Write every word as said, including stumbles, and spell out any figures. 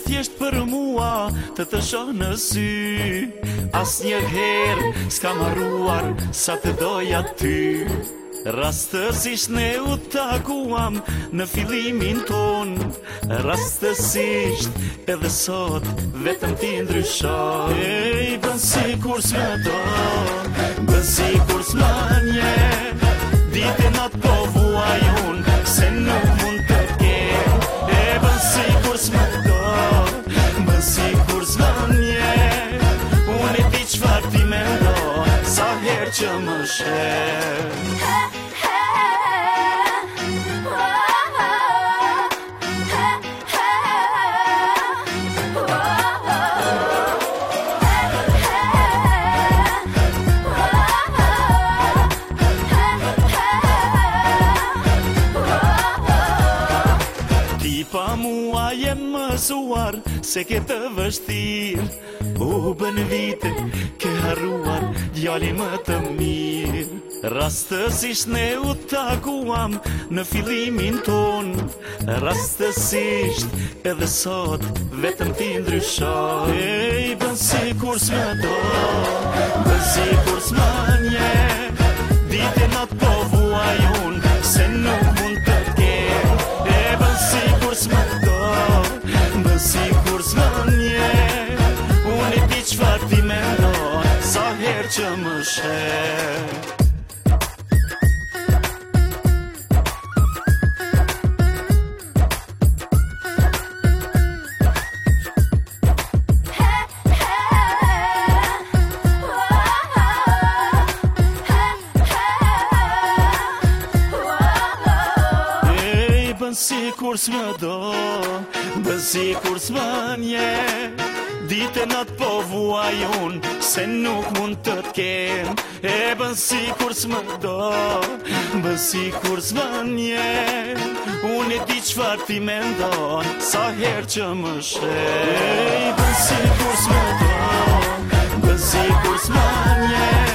t'jesht për mua të të shoh në sy. As një herë s'ka marruar sa të doja ty. Rastësisht ne u takuam në fillimin ton. Rastësisht edhe sot vetëm ti ndryshon. Ej, bën sikur s'më do, bën sikur s'më nje. Dite natë po vuaj unë, se nuk mund të kem. E bën sikur s'më do, bën sikur s'më nje. Unë e di çfarë ti mendon, sa herë që më sheh. Pa mua jem mësuar se ke të vështirë. U bën vite ke harruar djali më të mirë. Rastësisht ne u takuam në fillimin ton. Rastësisht edhe sot vetëm ti ndryshon. Ej, bën sikur s'më do, bën sikur s'më nje. Dite natë po vuaj unë, se nuk mund të kem. E bën sikur s'më do, bën sikur s'më nje. Unë e di çfarë ti mendon, sa herë që më sheh. Bën sikur s'më do, bën sikur s'më nje. Dite natë po vuaj unë, se nuk mund të t'kem. E bën sikur s'më do, bën sikur s'më nje. Unë e di çfarë ti mendon, sa herë që më sheh. Bën sikur s'më do, bën sikur s'më nje.